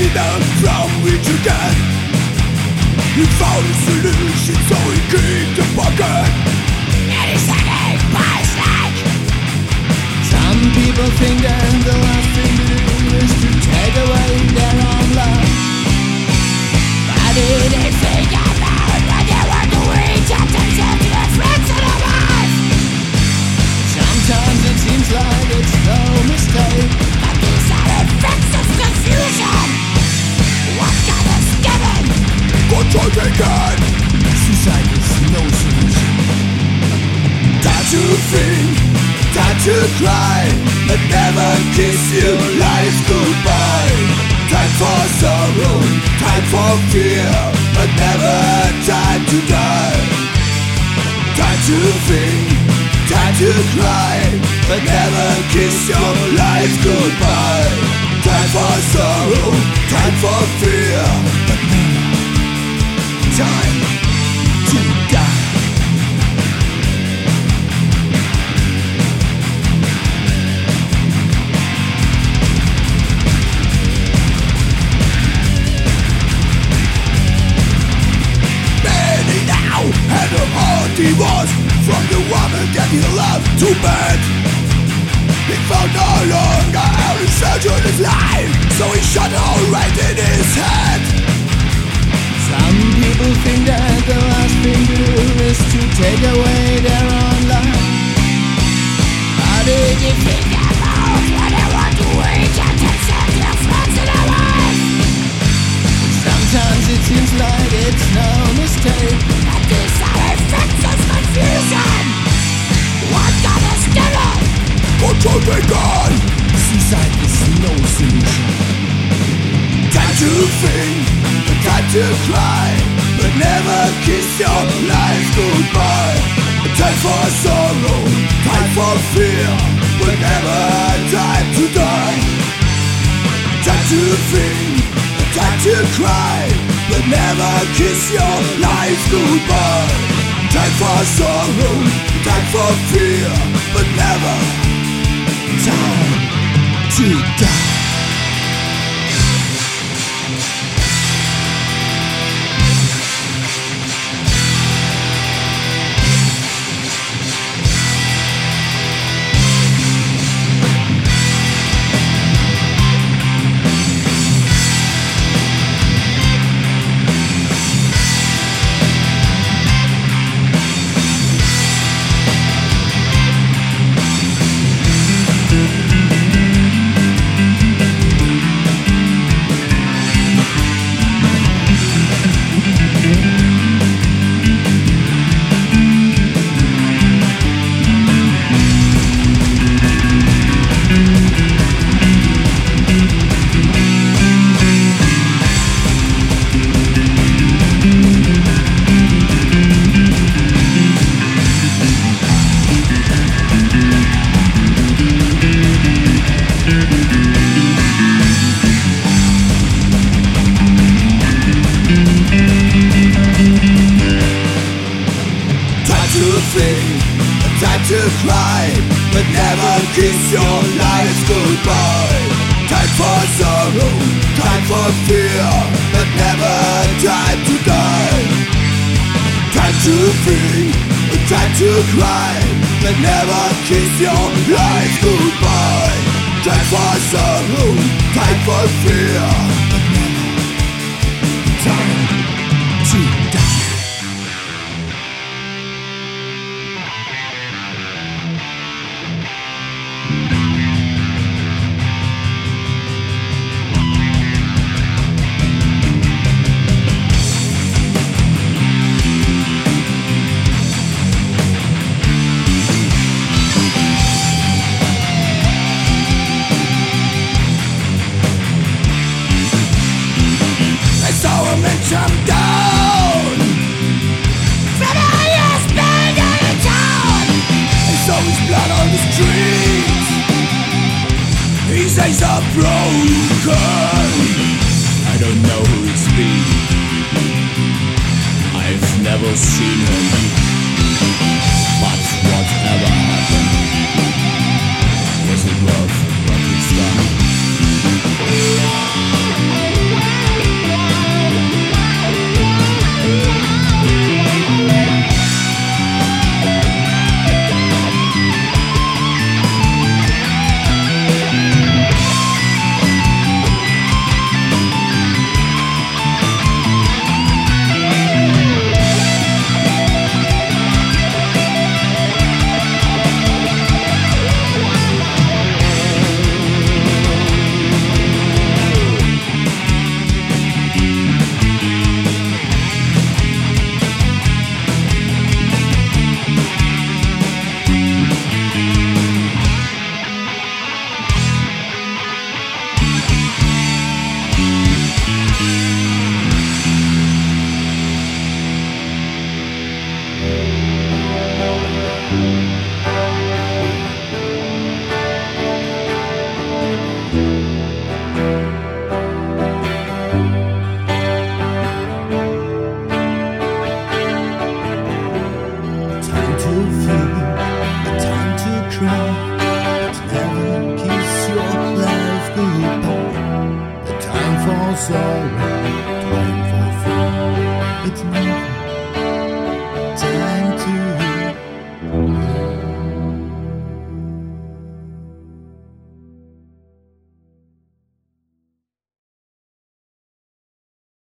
enough from which you get. He found a solution, so he kicked the bucket. And he's hanging by his neck. Some people think that the last thing to do is to take away their own love. But he didn't think about when they were to reach out themselves to their friends and their wives. Sometimes it seems like it's no mistake, but these are effects of confusion. What kind of skimming? Control taken. Suicide is no solution. Time to think, time to cry, but never kiss your life goodbye. Time for sorrow, time for fear, but never time to die. Time to think, time to cry, but never kiss your life goodbye. Time for sorrow, time for fear, but never time to die. Many now had a heart divorce from the woman that he loved too bad. He found no longer how to treasure his life, so he shot a hole right in his head. Some people think that the last thing to do is to take away their own life. How did you think about when they want to reach out themselves to their friends and their wives? Sometimes it seems like it's no mistake, but these are effects of confusion. What kind of skimming? Control taken. Suicide is no solution. Time to think, time to cry, but never kiss your life goodbye. Time for sorrow, time for fear, but never time to die. Time to think, time to cry, but never kiss your life goodbye. Time for sorrow, time for fear, but never time to die. Time to cry, but never kiss your life goodbye. Time for sorrow, time for fear, but never time to die. Time to think, time to cry, but never kiss your life goodbye. Time for sorrow, time for fear, but never time to die. Jump down from the highest building in town. He saw his blood on the streets. His eyes are broken. I don't know who it's been. I've never seen him. But whatever happened, was it worth what it's done? for sorrow, time for fun. It's